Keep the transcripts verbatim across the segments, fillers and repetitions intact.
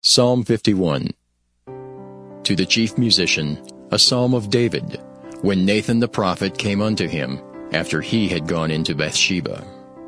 Psalm fifty-one. To the chief musician, a psalm of David, when Nathan the prophet came unto him, after he had gone into Bathsheba.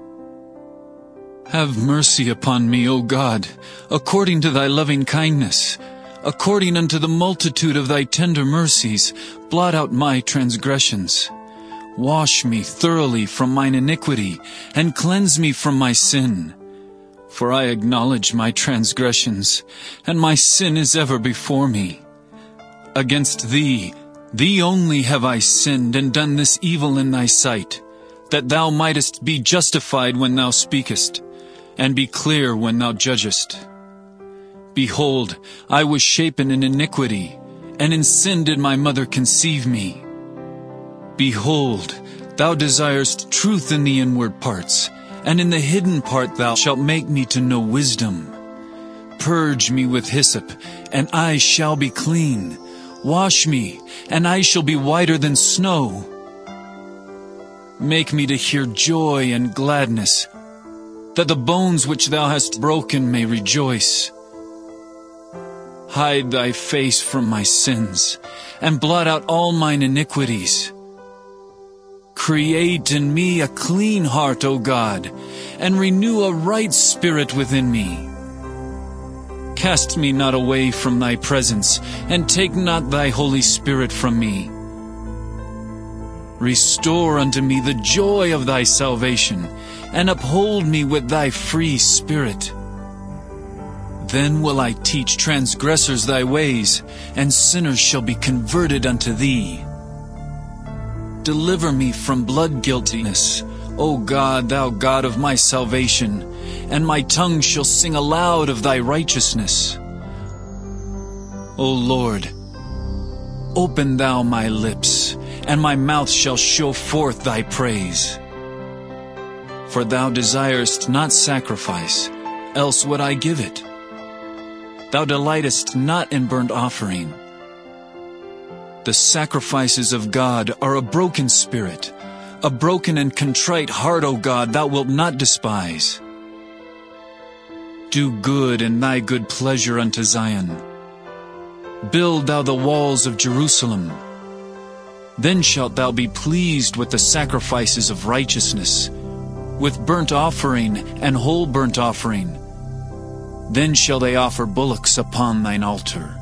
Have mercy upon me, O God, according to thy loving kindness. According unto the multitude of thy tender mercies, blot out my transgressions. Wash me thoroughly from mine iniquity, and cleanse me from my sin. For I acknowledge my transgressions, and my sin is ever before me. Against thee, thee only have I sinned, and done this evil in thy sight, that thou mightest be justified when thou speakest, and be clear when thou judgest. Behold, I was shapen in iniquity, and in sin did my mother conceive me. Behold, thou desirest truth in the inward parts, and in the hidden part thou shalt make me to know wisdom. Purge me with hyssop, and I shall be clean. Wash me, and I shall be whiter than snow. Make me to hear joy and gladness, that the bones which thou hast broken may rejoice. Hide thy face from my sins, and blot out all mine iniquities. Create in me a clean heart, O God, and renew a right spirit within me. Cast me not away from thy presence, and take not thy Holy Spirit from me. Restore unto me the joy of thy salvation, and uphold me with thy free spirit. Then will I teach transgressors thy ways, and sinners shall be converted unto thee. Deliver me from blood guiltiness, O God, thou God of my salvation, and my tongue shall sing aloud of thy righteousness. O Lord, open thou my lips, and my mouth shall show forth thy praise. For thou desirest not sacrifice, else would I give it. Thou delightest not in burnt offering. The sacrifices of God are a broken spirit. A broken and contrite heart, O God, thou wilt not despise. Do good in thy good pleasure unto Zion. Build thou the walls of Jerusalem. Then shalt thou be pleased with the sacrifices of righteousness, with burnt offering and whole burnt offering. Then shall they offer bullocks upon thine altar.